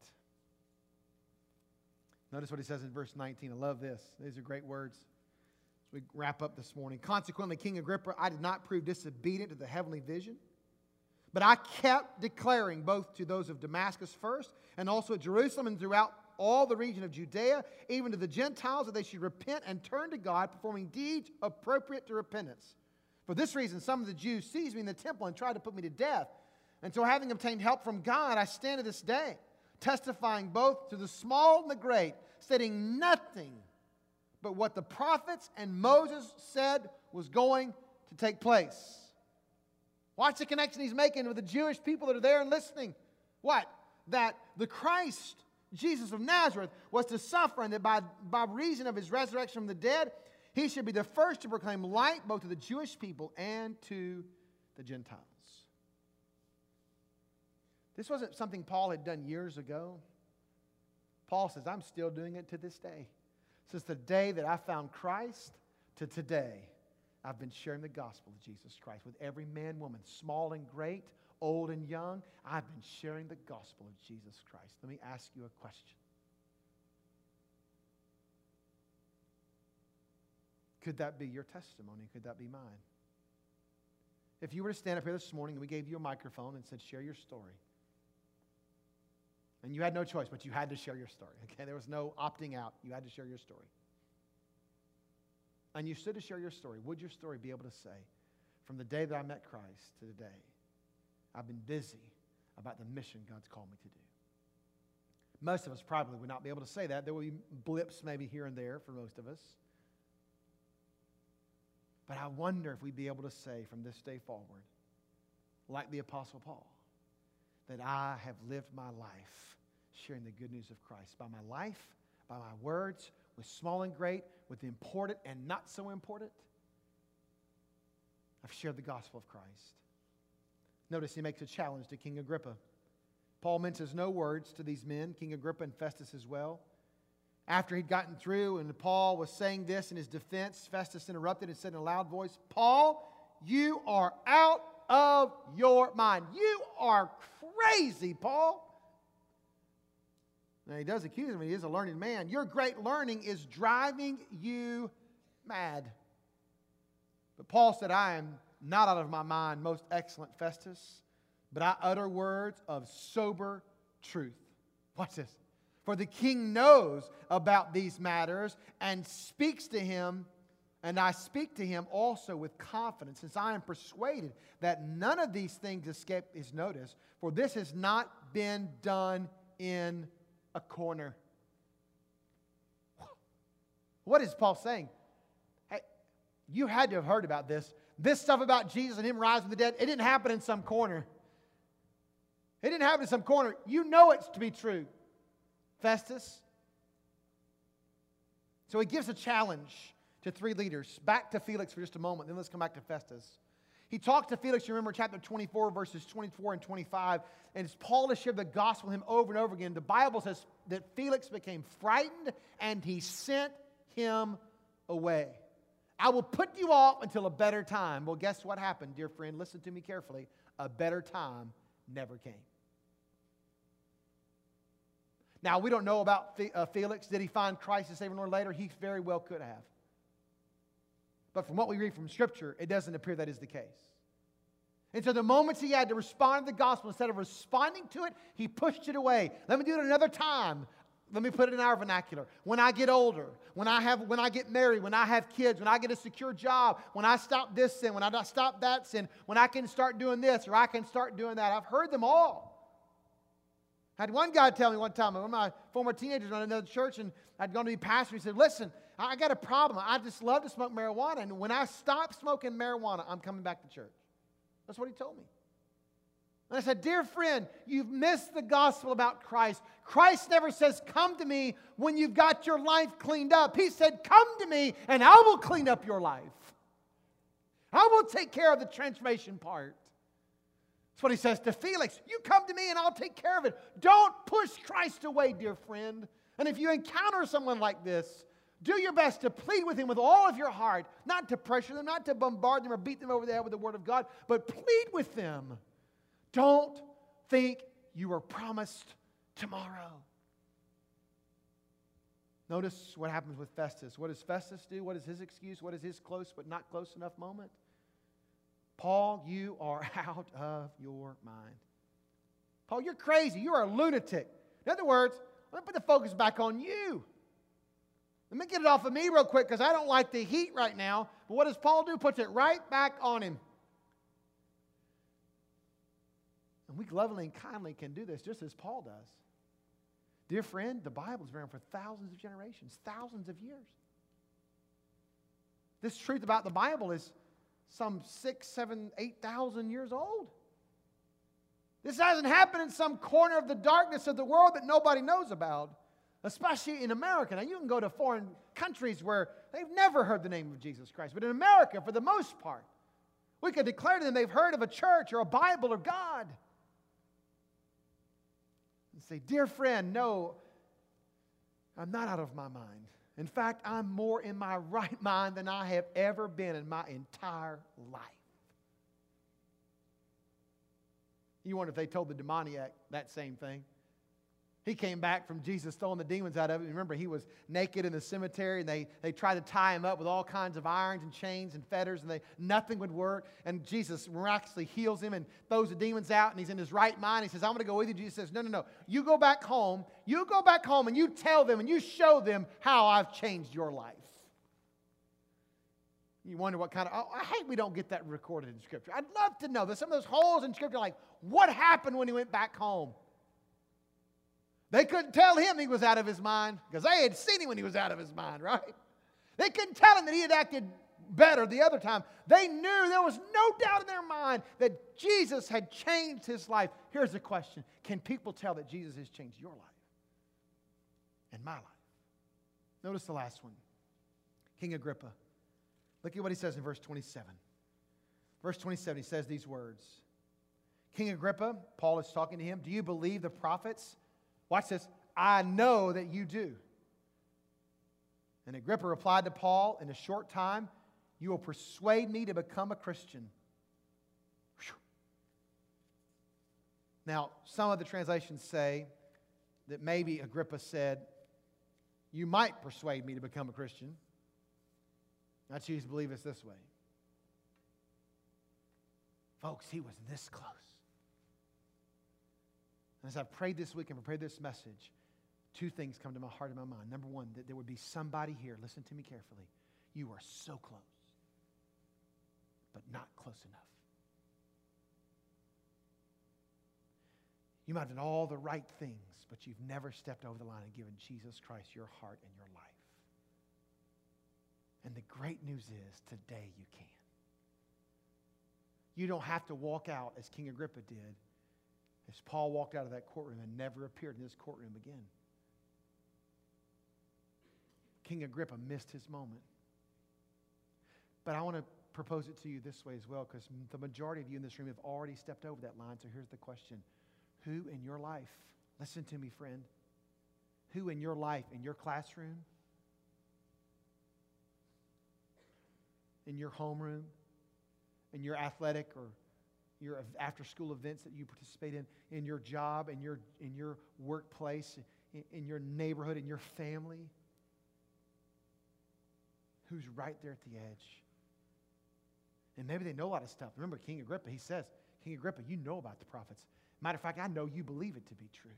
Speaker 1: Notice what he says in verse nineteen. I love this. These are great words. We wrap up this morning. Consequently, King Agrippa, I did not prove disobedient to the heavenly vision, but I kept declaring both to those of Damascus first and also at Jerusalem and throughout all the region of Judea, even to the Gentiles, that they should repent and turn to God, performing deeds appropriate to repentance. For this reason, some of the Jews seized me in the temple and tried to put me to death. And so having obtained help from God, I stand to this day, testifying both to the small and the great, stating nothing but what the prophets and Moses said was going to take place. Watch the connection he's making with the Jewish people that are there and listening. What? That the Christ, Jesus of Nazareth, was to suffer, and that by, by reason of his resurrection from the dead, he should be the first to proclaim light both to the Jewish people and to the Gentiles. This wasn't something Paul had done years ago. Paul says, I'm still doing it to this day. Since the day that I found Christ to today, I've been sharing the gospel of Jesus Christ with every man, woman, small and great, old and young. I've been sharing the gospel of Jesus Christ. Let me ask you a question. Could that be your testimony? Could that be mine? If you were to stand up here this morning and we gave you a microphone and said, share your story. And you had no choice, but you had to share your story. Okay, there was no opting out. You had to share your story. And you stood to share your story. Would your story be able to say, from the day that I met Christ to today, I've been busy about the mission God's called me to do? Most of us probably would not be able to say that. There will be blips maybe here and there for most of us. But I wonder if we'd be able to say from this day forward, like the Apostle Paul, that I have lived my life sharing the good news of Christ. By my life, by my words, with small and great, with the important and not so important, I've shared the gospel of Christ. Notice he makes a challenge to King Agrippa. Paul mentions no words to these men, King Agrippa and Festus as well. After he'd gotten through and Paul was saying this in his defense, Festus interrupted and said in a loud voice, Paul, you are out of your mind. You are crazy, Paul. Now, he does accuse him. He is a learned man. Your great learning is driving you mad. But Paul said, I am not out of my mind, most excellent Festus, but I utter words of sober truth. Watch this. For the king knows about these matters and speaks to him, and I speak to him also with confidence, since I am persuaded that none of these things escape his notice, for this has not been done in a corner. What is Paul saying? Hey, you had to have heard about this. This stuff about Jesus and him rising from the dead, it didn't happen in some corner. It didn't happen in some corner. You know it's to be true, Festus. So he gives a challenge to three leaders. Back to Felix for just a moment, then let's come back to Festus. He talked to Felix, you remember chapter twenty-four, verses twenty-four and twenty-five, and as Paul has shared the gospel with him over and over again, the Bible says that Felix became frightened and he sent him away. I will put you off until a better time. Well, guess what happened, dear friend? Listen to me carefully. A better time never came. Now, we don't know about Felix. Did he find Christ as Savior and Lord later? He very well could have. But from what we read from Scripture, it doesn't appear that is the case. And so the moments he had to respond to the gospel, instead of responding to it, he pushed it away. Let me do it another time. Let me put it in our vernacular. When I get older, when I have, when I get married, when I have kids, when I get a secure job, when I stop this sin, when I stop that sin, when I can start doing this or I can start doing that. I've heard them all. I had one guy tell me one time, one of my former teenagers on another church, and I'd gone to be pastor. He said, listen, I got a problem. I just love to smoke marijuana, and when I stop smoking marijuana, I'm coming back to church. That's what he told me. And I said, dear friend, you've missed the gospel about Christ. Christ never says, come to me when you've got your life cleaned up. He said, come to me, and I will clean up your life. I will take care of the transformation part. That's what he says to Felix. You come to me and I'll take care of it. Don't push Christ away, dear friend. And if you encounter someone like this, do your best to plead with him with all of your heart, not to pressure them, not to bombard them or beat them over the head with the word of God, but plead with them. Don't think you are promised tomorrow. Notice what happens with Festus. What does Festus do? What is his excuse? What is his close but not close enough moment? Paul, you are out of your mind. Paul, you're crazy. You are a lunatic. In other words, let me put the focus back on you. Let me get it off of me real quick because I don't like the heat right now. But what does Paul do? Puts it right back on him. And we lovingly and kindly can do this just as Paul does. Dear friend, the Bible's been around for thousands of generations, thousands of years. This truth about the Bible is some six, seven, eight thousand years old. This hasn't happened in some corner of the darkness of the world that nobody knows about, especially in America. Now, you can go to foreign countries where they've never heard the name of Jesus Christ, but in America, for the most part, we could declare to them they've heard of a church or a Bible or God. And say, dear friend, no, I'm not out of my mind. In fact, I'm more in my right mind than I have ever been in my entire life. You wonder if they told the demoniac that same thing. He came back from Jesus throwing the demons out of him. Remember, he was naked in the cemetery, and they, they tried to tie him up with all kinds of irons and chains and fetters, and they, nothing would work. And Jesus miraculously heals him and throws the demons out, and he's in his right mind. He says, I'm going to go with you. Jesus says, no, no, no. You go back home. You go back home, and you tell them, and you show them how I've changed your life. You wonder what kind of, oh, I hate we don't get that recorded in Scripture. I'd love to know. There's some of those holes in Scripture like, what happened when he went back home? They couldn't tell him he was out of his mind because they had seen him when he was out of his mind, right? They couldn't tell him that he had acted better the other time. They knew there was no doubt in their mind that Jesus had changed his life. Here's the question. Can people tell that Jesus has changed your life and my life? Notice the last one. King Agrippa. Look at what he says in verse twenty-seven. Verse twenty-seven, he says these words. King Agrippa, Paul is talking to him, do you believe the prophets? Watch this. I know that you do. And Agrippa replied to Paul, in a short time, you will persuade me to become a Christian. Whew. Now, some of the translations say that maybe Agrippa said, you might persuade me to become a Christian. I choose to believe it's this way. Folks, he was this close. As I've prayed this week and prepared this message, two things come to my heart and my mind. Number one, that there would be somebody here, listen to me carefully, you are so close, but not close enough. You might have done all the right things, but you've never stepped over the line and given Jesus Christ your heart and your life. And the great news is, today you can. You don't have to walk out as King Agrippa did, as Paul walked out of that courtroom and never appeared in this courtroom again. King Agrippa missed his moment. But I want to propose it to you this way as well, because the majority of you in this room have already stepped over that line. So here's the question. Who in your life, listen to me, friend, who in your life, in your classroom, in your homeroom, in your athletic or your after-school events that you participate in, in your job, in your, in your workplace, in, in your neighborhood, in your family, who's right there at the edge. And maybe they know a lot of stuff. Remember King Agrippa, he says, King Agrippa, you know about the prophets. Matter of fact, I know you believe it to be true.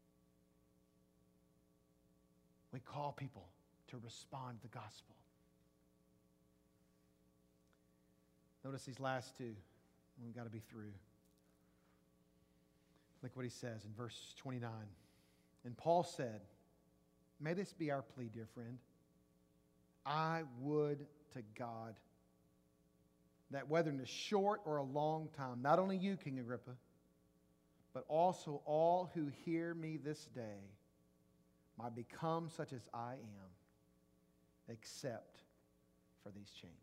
Speaker 1: We call people to respond to the gospel. Notice these last two. We've got to be through. Look what he says in verse twenty-nine. And Paul said, may this be our plea, dear friend. I would to God that whether in a short or a long time, not only you, King Agrippa, but also all who hear me this day might become such as I am, except for these chains.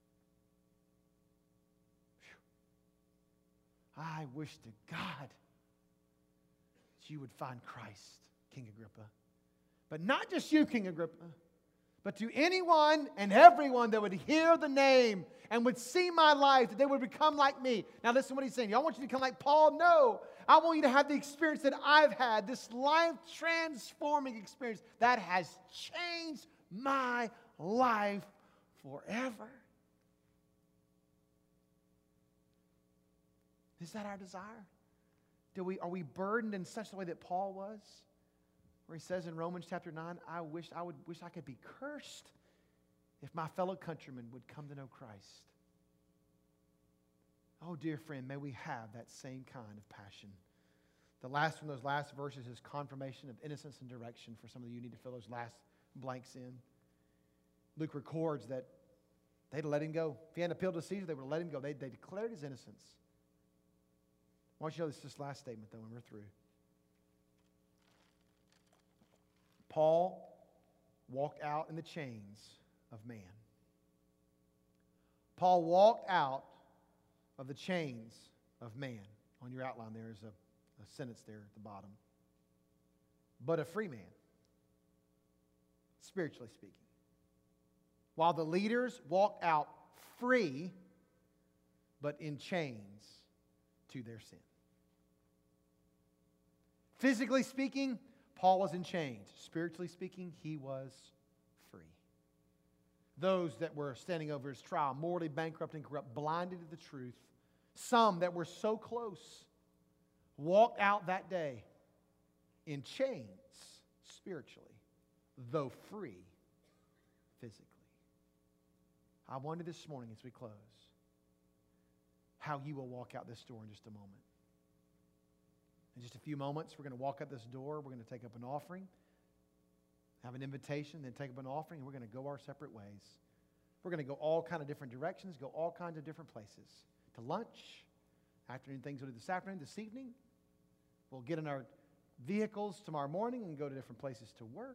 Speaker 1: Whew. I wish to God that you would find Christ, King Agrippa. But not just you, King Agrippa, but to anyone and everyone that would hear the name and would see my life, that they would become like me. Now listen to what he's saying. Y'all want you to become like Paul? No. I want you to have the experience that I've had, this life-transforming experience that has changed my life forever. Is that our desire? Do we, are we burdened in such a way that Paul was? Where he says in Romans chapter nine, I wish I would wish I could be cursed if my fellow countrymen would come to know Christ. Oh, dear friend, may we have that same kind of passion. The last one, those last verses, is confirmation of innocence and direction. For some of you, you need to fill those last blanks in. Luke records that they'd let him go. If he hadn't appealed to Caesar, they would have let him go. They, they declared his innocence. I want you to know this, this last statement, though, when we're through. Paul walked out in the chains of man. Paul walked out of the chains of man. On your outline there is a, a sentence there at the bottom. But a free man, spiritually speaking. While the leaders walked out free, but in chains to their sin. Physically speaking, Paul was in chains. Spiritually speaking, he was free. Those that were standing over his trial, morally bankrupt and corrupt, blinded to the truth. Some that were so close walked out that day in chains spiritually, though free physically. I wonder this morning as we close how you will walk out this door in just a moment. In just a few moments, we're going to walk out this door. We're going to take up an offering, have an invitation, then take up an offering, and we're going to go our separate ways. We're going to go all kind of different directions, go all kinds of different places. To lunch, afternoon things we'll do this afternoon, this evening. We'll get in our vehicles tomorrow morning and go to different places to work.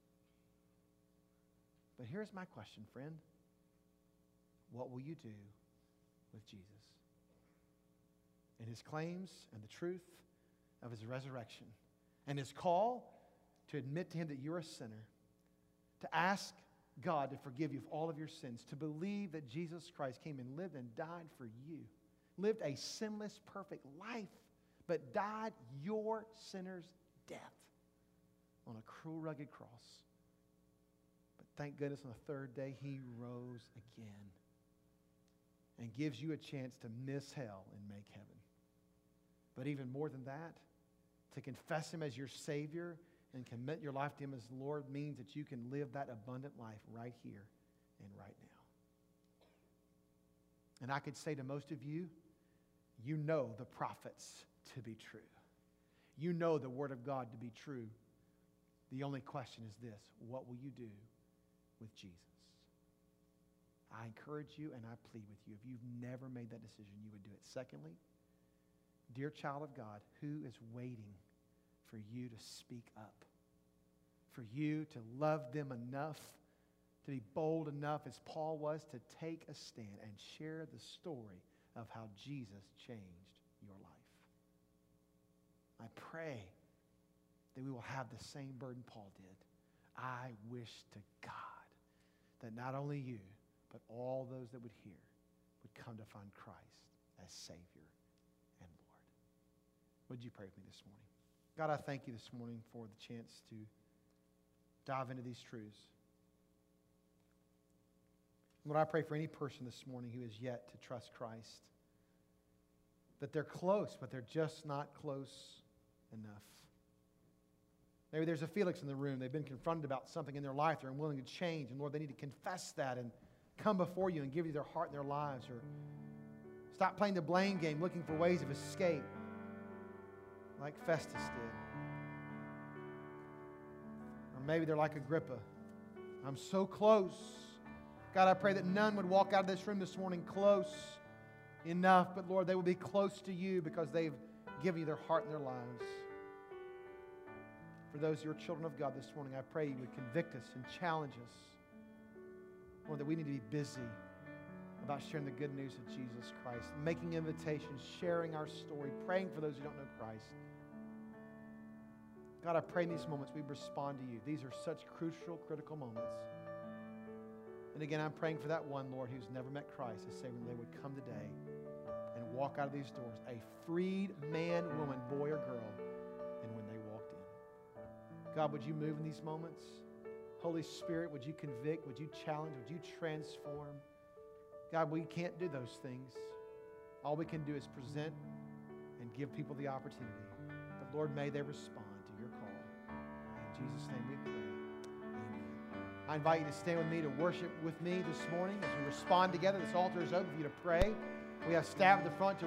Speaker 1: But here's my question, friend. What will you do with Jesus? And his claims and the truth of his resurrection and his call to admit to him that you're a sinner, to ask God to forgive you of all of your sins, to believe that Jesus Christ came and lived and died for you, lived a sinless, perfect life, but died your sinner's death on a cruel, rugged cross. But thank goodness on the third day he rose again and gives you a chance to miss hell and make heaven. But even more than that, to confess him as your Savior and commit your life to him as Lord means that you can live that abundant life right here and right now. And I could say to most of you, you know the prophets to be true. You know the Word of God to be true. The only question is this: what will you do with Jesus? I encourage you and I plead with you, if you've never made that decision, you would do it. Secondly, dear child of God, who is waiting for you to speak up? For you to love them enough, to be bold enough as Paul was, to take a stand and share the story of how Jesus changed your life. I pray that we will have the same burden Paul did. I wish to God that not only you, but all those that would hear would come to find Christ as Savior and Lord. Would you pray with me this morning? God, I thank you this morning for the chance to dive into these truths. Lord, I pray for any person this morning who is yet to trust Christ, that they're close, but they're just not close enough. Maybe there's a Felix in the room. They've been confronted about something in their life. They're unwilling to change. And Lord, they need to confess that and come before you and give you their heart and their lives. Or stop playing the blame game, looking for ways of escape. like Festus did. Or maybe they're like Agrippa. I'm so close. God, I pray that none would walk out of this room this morning close enough, but Lord, they will be close to you because they've given you their heart and their lives. For those who are children of God this morning, I pray you would convict us and challenge us. Lord, that we need to be busy about sharing the good news of Jesus Christ, making invitations, sharing our story, praying for those who don't know Christ. God, I pray in these moments we respond to you. These are such crucial, critical moments. And again, I'm praying for that one, Lord, who's never met Christ, to say when they would come today and walk out of these doors, a freed man, woman, boy, or girl, and when they walked in. God, would you move in these moments? Holy Spirit, would you convict? Would you challenge? Would you transform? God, we can't do those things. All we can do is present and give people the opportunity. But Lord, may they respond to your call. In Jesus' name we pray. Amen. I invite you to stand with me to worship with me this morning as we respond together. This altar is open for you to pray. We have staff at the front to